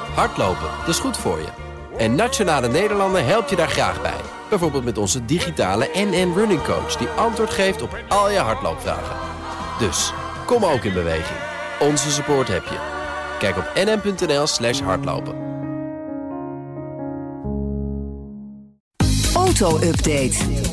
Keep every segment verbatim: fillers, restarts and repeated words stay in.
Hardlopen, dat is goed voor je. En Nationale Nederlanden helpt je daar graag bij. Bijvoorbeeld met onze digitale N N Running Coach... die antwoord geeft op al je hardloopvragen. Dus, kom ook in beweging. Onze support heb je. Kijk op nn.nl slash hardlopen. Auto-update.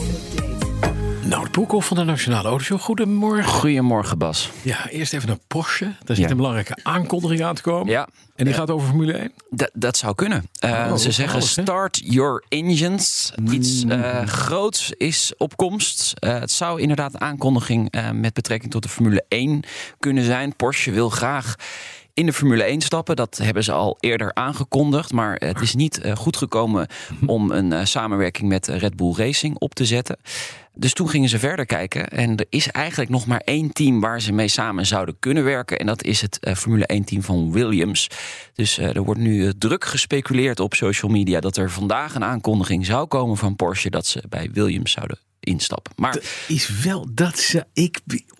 Nou, Broekhoff van de Nationale Autoshow. Goedemorgen. Goedemorgen, Bas. Ja, eerst even een Porsche. Daar zit ja. een belangrijke aankondiging aan te komen. Ja. En die ja. gaat over Formule één? D- dat zou kunnen. Uh, oh, ze zeggen alles, start your engines. Iets uh, groots is op komst. Uh, het zou inderdaad een aankondiging uh, met betrekking tot de Formule één kunnen zijn. Porsche wil graag in de Formule één stappen. Dat hebben ze al eerder aangekondigd. Maar het is niet uh, goed gekomen om een uh, samenwerking met Red Bull Racing op te zetten. Dus toen gingen ze verder kijken. En er is eigenlijk nog maar één team waar ze mee samen zouden kunnen werken. En dat is het uh, Formule één team van Williams. Dus uh, er wordt nu uh, druk gespeculeerd op social media dat er vandaag een aankondiging zou komen van Porsche dat ze bij Williams zouden instappen. Maar dat is wel dat ze... Ik,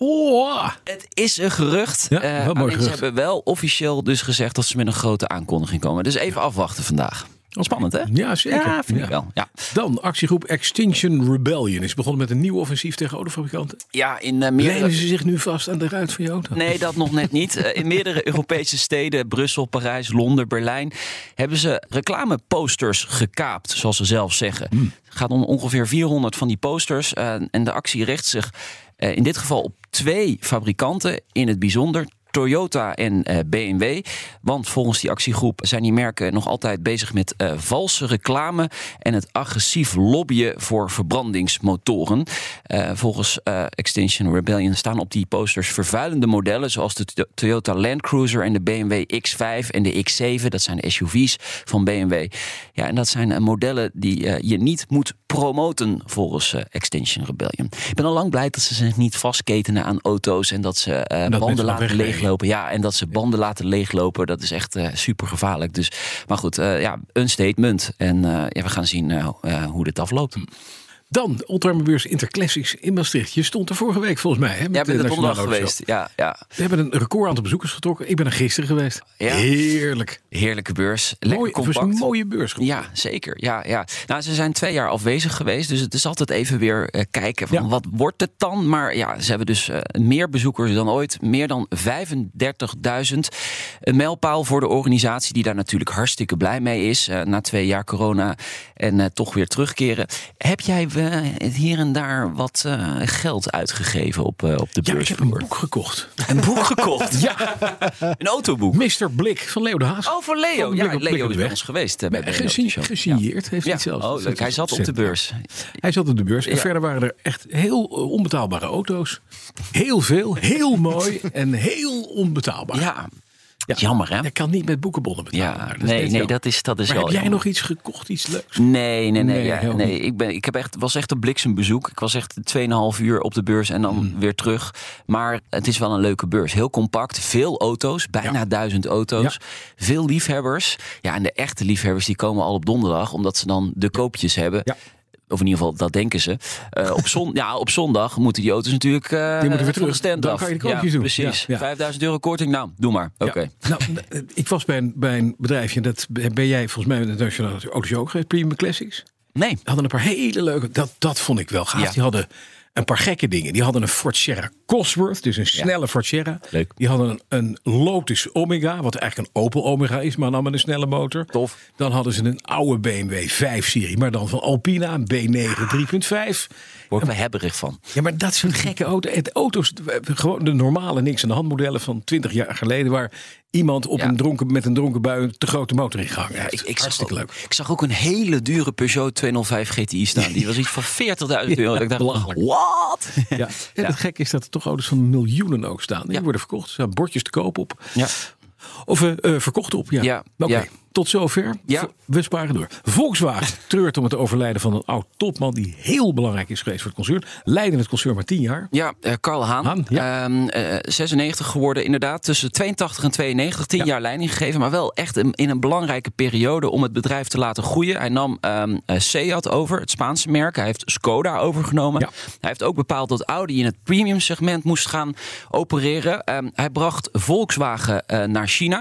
oh. Het is een gerucht. Ja, uh, mooi gerucht. Ze hebben wel officieel dus gezegd dat ze met een grote aankondiging komen. Dus even afwachten vandaag. Spannend, hè? Ja, zeker. Ja, vind ja. ik wel. Ja. Dan, actiegroep Extinction Rebellion is begonnen met een nieuw offensief tegen autofabrikanten. Ja, in uh, meerdere... Lijnen ze zich nu vast aan de ruit van je auto? Nee, dat nog net niet. Uh, in meerdere Europese steden, Brussel, Parijs, Londen, Berlijn, hebben ze reclameposters gekaapt, zoals ze zelf zeggen. Hmm. Het gaat om ongeveer vierhonderd van die posters. Uh, en de actie richt zich uh, in dit geval op twee fabrikanten in het bijzonder. Toyota en uh, B M W. Want volgens die actiegroep zijn die merken nog altijd bezig met uh, valse reclame en het agressief lobbyen voor verbrandingsmotoren. Uh, volgens uh, Extinction Rebellion staan op die posters vervuilende modellen zoals de Toyota Land Cruiser en de B M W X vijf en de X zeven. Dat zijn de S U V's van B M W. Ja, en dat zijn uh, modellen die uh, je niet moet promoten volgens uh, Extinction Rebellion. Ik ben al lang blij dat ze zich niet vastketenen aan auto's en dat ze uh, dat banden laten leeglopen. Ja, en dat ze banden laten leeglopen, dat is echt uh, super gevaarlijk. Dus, maar goed, uh, ja, een statement. En uh, ja, we gaan zien uh, uh, hoe dit afloopt. Dan, Oldtimerbeurs Interclassics in Maastricht. Je stond er vorige week volgens mij. Hè, met ja, ik ben de er donderdag geweest. Ja, ja. We hebben een record aantal bezoekers getrokken. Ik ben er gisteren geweest. Ja. Heerlijk. Heerlijke beurs. Lekker Mooi, compact. Het was een mooie beurs. Ja, zeker. Ja, ja. Nou, ze zijn twee jaar afwezig geweest. Dus het is altijd even weer uh, kijken van ja. wat wordt het dan? Maar ja, ze hebben dus uh, meer bezoekers dan ooit. Meer dan vijfendertigduizend. Een mijlpaal voor de organisatie die daar natuurlijk hartstikke blij mee is. Uh, na twee jaar corona en uh, toch weer terugkeren. Heb jij uh, hier en daar wat uh, geld uitgegeven op, uh, op de beurs? Ja, ik heb een boek gekocht. Een boek gekocht? Ja. Een autoboek? mister Blik van Leo de Haas. Oh, voor Leo. Ja, Leo Blik is bij ons geweest. Uh, bij de Gesign, gesigneerd ja. heeft hij ja. zelfs. Oh, leuk. Hij zat op de beurs. Hij zat op de beurs. En ja. verder waren er echt heel onbetaalbare auto's. Heel veel, heel mooi en heel onbetaalbaar. Ja. Ja. Jammer, hè? Je kan niet met boekenbonnen betalen. Ja, dat nee, nee, jammer. dat is, dat is maar wel heb jij jammer. nog iets gekocht, iets leuks? Nee, nee, nee. Nee, ja, nee. Ik, ben, ik heb echt, was echt een bliksembezoek. Ik was echt tweeënhalf uur op de beurs en dan hmm. weer terug. Maar het is wel een leuke beurs. Heel compact, veel auto's, bijna ja. duizend auto's. Ja. Veel liefhebbers. Ja, en de echte liefhebbers die komen al op donderdag, omdat ze dan de koopjes hebben. Ja. Of in ieder geval, dat denken ze. Uh, op, zon, ja, op zondag moeten die auto's natuurlijk uh, die moeten weer terug. De stand Dan af. ga je de koopjes ja, doen. Precies. Ja, ja. vijfduizend euro korting, nou, doe maar. Oké. Okay. Ja. Nou, ik was bij een, bij een bedrijfje, dat ben jij volgens mij met de Nationale Autoshow ook geweest, Premium Classics. Nee. Hadden een paar hele leuke, dat, dat vond ik wel gaaf. Ja. Die hadden een paar gekke dingen. Die hadden een Ford Sierra Cosworth, dus een snelle ja. Ford Sierra. Leuk. Die hadden een, een Lotus Omega, wat eigenlijk een Opel Omega is, maar dan met een snelle motor. Tof. Dan hadden ze een oude B M W vijf serie, maar dan van Alpina, een B negen drie punt vijf. Word ik wel hebberig van. Ja, maar dat soort gekke auto's. De auto's, gewoon de normale niks aan de hand modellen van twintig jaar geleden, waar iemand op ja. een dronken, met een dronken bui een te grote motor in gehangen heeft. Ja, ik, ik Hartstikke zag leuk. Ook, ik zag ook een hele dure Peugeot tweehonderdvijf G T I staan. Die was iets van veertigduizend euro. Ja, ik dacht, belachelijk. Wat? Ja. Ja. En het gekke is dat er toch auto's van miljoenen ook staan. Die ja. worden verkocht. Er staan bordjes te koop op. Ja. Of uh, uh, verkocht op, ja. ja. Oké, okay. ja. tot zover. Ja. We sparen door. Volkswagen treurt om het overlijden van een oud topman die heel belangrijk is geweest voor het concern. Leidde het concern maar tien jaar. Ja, uh, Karl Haan. Haan ja. uh, uh, zesennegentig geworden, inderdaad. Tussen tweeëntachtig en tweeënnegentig. tien ja. jaar leiding gegeven. Maar wel echt in, in een belangrijke periode om het bedrijf te laten groeien. Hij nam um, uh, Seat over, het Spaanse merk. Hij heeft Skoda overgenomen. Ja. Hij heeft ook bepaald dat Audi in het premium segment moest gaan opereren. Um, hij bracht Volkswagen uh, naar China.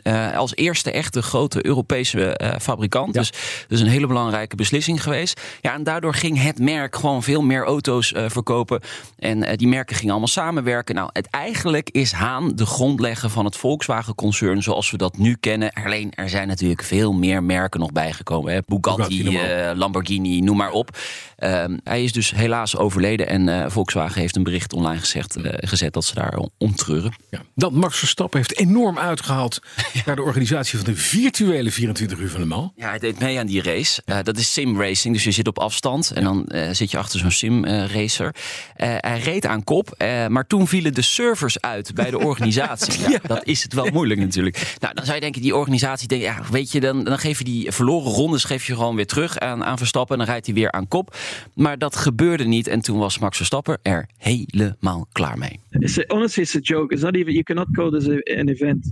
Uh, als eerste echte grote Europese uh, fabrikant. Ja. Dus, dus een hele belangrijke beslissing geweest. Ja, en daardoor ging het merk gewoon veel meer auto's uh, verkopen. En uh, die merken gingen allemaal samenwerken. Nou, het, eigenlijk is Haan de grondlegger van het Volkswagen-concern zoals we dat nu kennen. Alleen, er zijn natuurlijk veel meer merken nog bijgekomen. Hè? Bugatti, Bugatti uh, Lamborghini, noem maar op. Uh, hij is dus helaas overleden. En uh, Volkswagen heeft een bericht online gezegd, uh, gezet dat ze daar om treuren. Ja. Dan Max Verstappen heeft enorm uitgehaald ja. naar de organisatie van de virtuele vierentwintig uur van Le Mans. Ja, hij deed mee aan die race. Uh, dat is sim racing, dus je zit op afstand. En ja. dan uh, zit je achter zo'n sim uh, racer. Uh, hij reed aan kop, uh, maar toen vielen de servers uit bij de organisatie. Ja, ja. Dat is het wel moeilijk natuurlijk. Nou, dan zou je denken, die organisatie denkt, ja, weet je, dan, dan geef je die verloren rondes geef je gewoon weer terug aan, aan Verstappen. En dan rijdt hij weer aan kop. Maar dat gebeurde niet. En toen was Max Verstappen er helemaal klaar mee. It's a, honestly, it's a joke. It's not even. You cannot call this a, an event,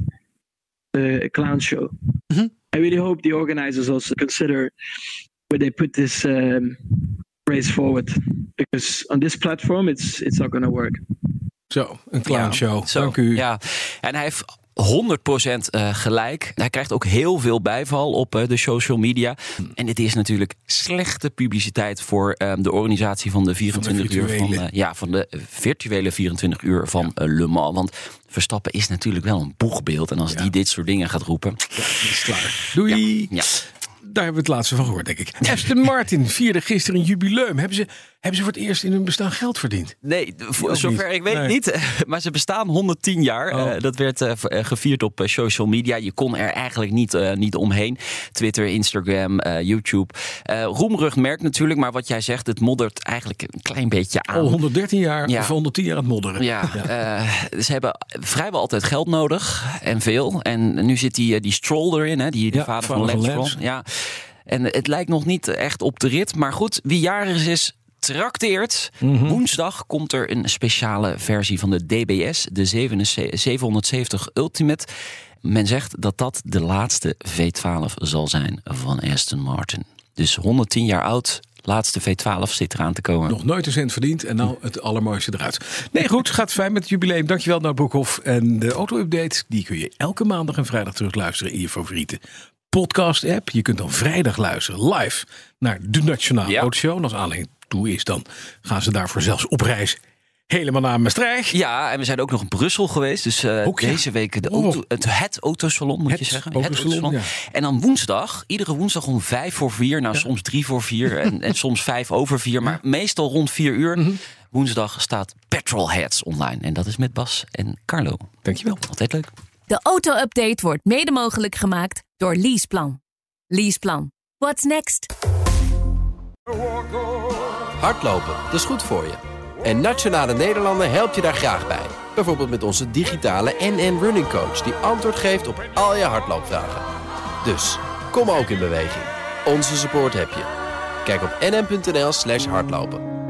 uh, a clown show. Mm-hmm. I really hope the organizers also consider where they put this um, race forward, because on this platform, it's it's not going to work. Zo, een clown show. Ja, zo, Dank u. Ja, en hij heeft honderd procent uh, gelijk. Hij krijgt ook heel veel bijval op uh, de social media. En dit is natuurlijk slechte publiciteit voor uh, de organisatie van de vierentwintig uur van, uh, ja, van de virtuele vierentwintig uur van uh, Le Mans. Want Verstappen is natuurlijk wel een boegbeeld. En als ja. die dit soort dingen gaat roepen, ja, is klaar. Doei. Ja. Ja. Daar hebben we het laatste van gehoord, denk ik. Aston Martin vierde gisteren een jubileum. Hebben ze, hebben ze voor het eerst in hun bestaan geld verdiend? Nee, voor zover ik weet nee. niet. Maar ze bestaan honderdtien jaar. Oh. Uh, dat werd uh, gevierd op uh, social media. Je kon er eigenlijk niet, uh, niet omheen. Twitter, Instagram, uh, YouTube. Uh, Roemrucht merkt natuurlijk, maar wat jij zegt, het moddert eigenlijk een klein beetje aan. Al honderddertien jaar ja. of honderdtien jaar aan het modderen. Ja, ja. Uh, ze hebben vrijwel altijd geld nodig. En veel. En nu zit die, die Stroll erin, hè, die de ja, vader van Lance Stroll. Ja. En het lijkt nog niet echt op de rit. Maar goed, wie jarig is, trakteert. Mm-hmm. Woensdag komt er een speciale versie van de D B S. De zevenhonderdzeventig Ultimate. Men zegt dat dat de laatste V twaalf zal zijn van Aston Martin. Dus honderdtien jaar oud. Laatste V twaalf zit eraan te komen. Nog nooit een cent verdiend en nou het allermooiste eruit. Nee, goed, gaat fijn met het jubileum. Dankjewel, Nout Broekhoff. En de auto-update, die kun je elke maandag en vrijdag terugluisteren in je favoriete podcast-app. Je kunt dan vrijdag luisteren live naar de Nationale ja. Autoshow. En als aanleiding toe is, dan gaan ze daarvoor zelfs op reis helemaal naar Maastricht. Ja, en we zijn ook nog in Brussel geweest. Dus uh, ook, ja. deze week de auto, het, het autosalon, moet het je zeggen. Autosalon, het autosalon. Ja. En dan woensdag, iedere woensdag om vijf voor vier. Nou, ja. soms drie voor vier en, en soms vijf over vier. Maar ja. meestal rond vier uur. Mm-hmm. Woensdag staat Petrolheads online. En dat is met Bas en Carlo. Dankjewel. Altijd leuk. De auto-update wordt mede mogelijk gemaakt door Leaseplan. Leaseplan. What's next? Hardlopen, dat is goed voor je. En Nationale Nederlanden helpt je daar graag bij. Bijvoorbeeld met onze digitale N N Running Coach, die antwoord geeft op al je hardloopvragen. Dus, kom ook in beweging. Onze support heb je. Kijk op nn.nl slash hardlopen.